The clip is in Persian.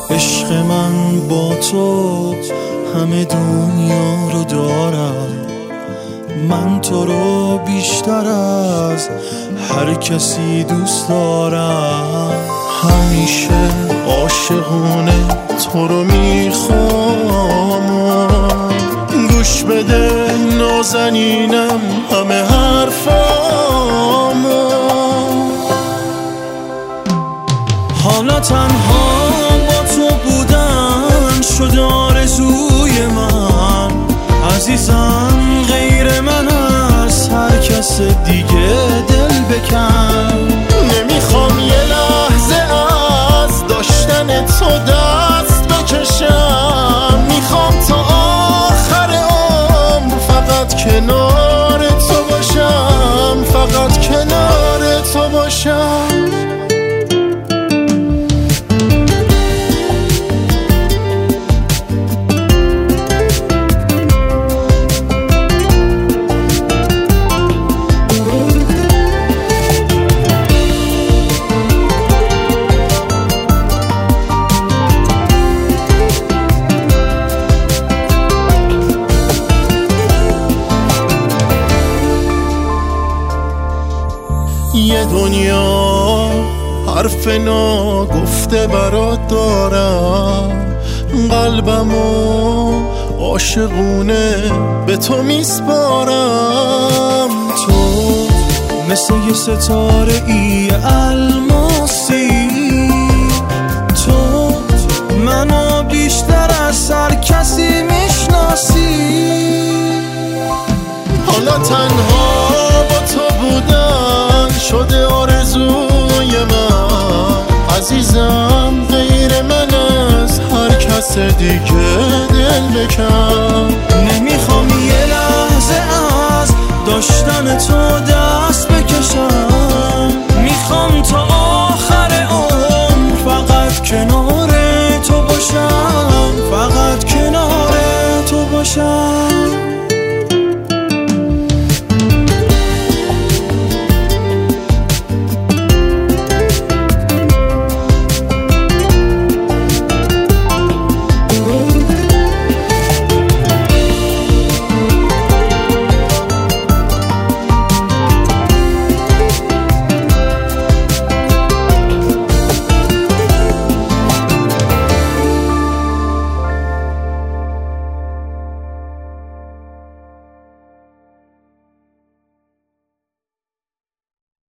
عشق من با تو همه دنیا رو دارم، من تو رو بیشتر از هر کسی دوست دارم. همیشه عاشقونه تو رو میخوام، گوش بده نازنینم همه حرفامو. حالا تنها با تو بودن شد آرزوی من، عزیزم غیر من از هر کس دیگه دل بکن. نمیخوام یه لحظه از داشتن تو دست بکشم، میخوام تا آخر عمر فقط کنار تو باشم، فقط کنار تو باشم. یه دنیا حرف ناگفته برات دارم، قلبمو عاشقونه به تو میسپارم. تو مثل یه ستاره ای الماسی، تو منو بیشتر از هر کسی میشناسی. حالا تنها با تو بودن شده آرزوی من، عزیزم غیر من از هر کس دیگه دل بکن. نمیخوام یه لحظه از داشتن تو دست بکشم، میخوام تا آخر عمر فقط کنار تو باشم، فقط کنار تو باشم.